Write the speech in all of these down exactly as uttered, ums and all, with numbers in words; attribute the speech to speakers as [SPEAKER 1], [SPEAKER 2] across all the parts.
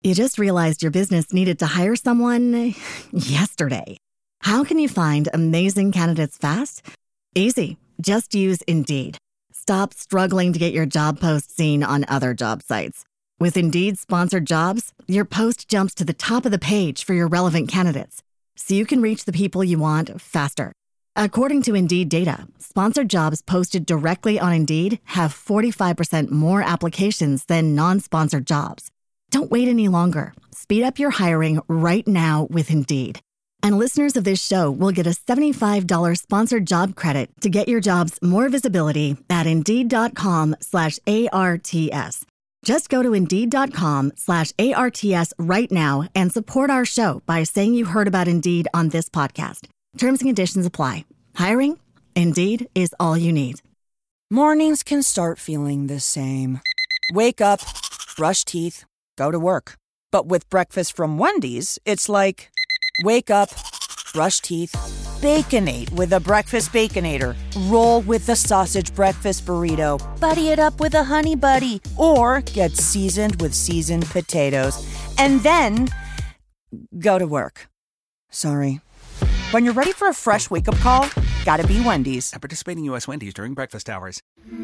[SPEAKER 1] You just realized your business needed to hire someone yesterday. How can you find amazing candidates fast? Easy. Just use Indeed. Stop struggling to get your job post seen on other job sites. With Indeed sponsored jobs, your post jumps to the top of the page for your relevant candidates, so you can reach the people you want faster. According to Indeed data, sponsored jobs posted directly on Indeed have forty-five percent more applications than non-sponsored jobs. Don't wait any longer. Speed up your hiring right now with Indeed. And listeners of this show will get a seventy-five dollars sponsored job credit to get your jobs more visibility at Indeed.com slash ARTS. Just go to Indeed.com slash ARTS right now and support our show by saying you heard about Indeed on this podcast. Terms and conditions apply. Hiring? Indeed is all you need.
[SPEAKER 2] Mornings can start feeling the same. Wake up, brush teeth, go to work. But with breakfast from Wendy's, it's like, wake up, brush teeth, Baconate with a breakfast Baconator. Roll with the sausage breakfast burrito. Buddy it up with a Honey Buddy. Or get seasoned with seasoned potatoes. And then go to work. Sorry. When you're ready for a fresh wake-up call, gotta be Wendy's.
[SPEAKER 3] At participating U S Wendy's during breakfast hours.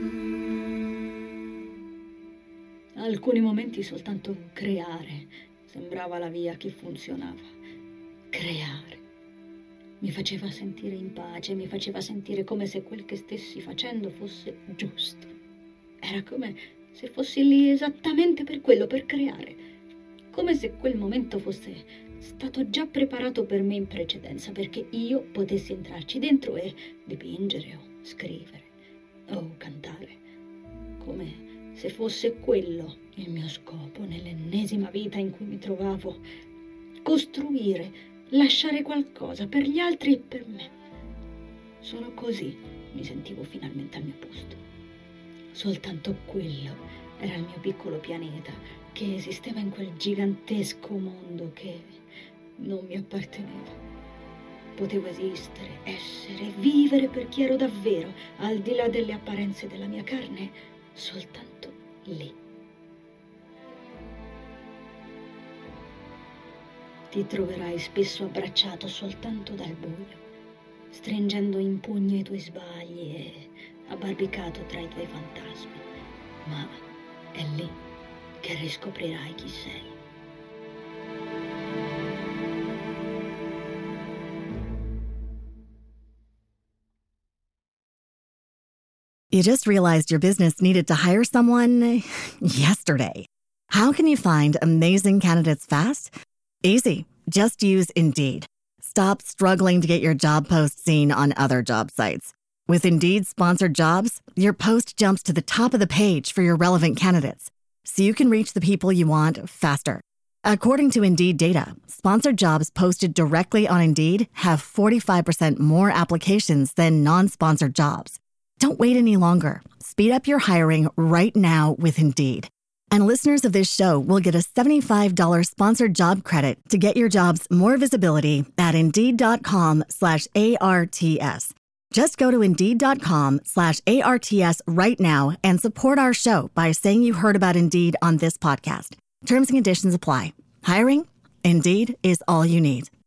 [SPEAKER 4] Alcuni momenti soltanto creare sembrava la via che funzionava. Creare. Mi faceva sentire in pace, mi faceva sentire come se quel che stessi facendo fosse giusto. Era come se fossi lì esattamente per quello, per creare. Come se quel momento fosse stato già preparato per me in precedenza, perché io potessi entrarci dentro e dipingere o scrivere o cantare. Come se fosse quello il mio scopo nell'ennesima vita in cui mi trovavo. Costruire, lasciare qualcosa per gli altri e per me. Solo così mi sentivo finalmente al mio posto. Soltanto quello era il mio piccolo pianeta che esisteva in quel gigantesco mondo che non mi apparteneva. Potevo esistere, essere, vivere per chi ero davvero, al di là delle apparenze della mia carne, soltanto lì. Ti troverai spesso abbracciato soltanto dal buio, stringendo in pugno i tuoi sbagli e abbarbicato tra i tuoi fantasmi. Ma è lì che riscoprirai chi sei.
[SPEAKER 1] You just realized your business needed to hire someone yesterday. How can you find amazing candidates fast? Easy. Just use Indeed. Stop struggling to get your job post seen on other job sites. With Indeed sponsored jobs, your post jumps to the top of the page for your relevant candidates, so you can reach the people you want faster. According to Indeed data, sponsored jobs posted directly on Indeed have forty-five percent more applications than non-sponsored jobs. Don't wait any longer. Speed up your hiring right now with Indeed. And listeners of this show will get a seventy-five dollars sponsored job credit to get your jobs more visibility at Indeed.com slash ARTS. Just go to Indeed.com slash ARTS right now and support our show by saying you heard about Indeed on this podcast. Terms and conditions apply. Hiring? Indeed is all you need.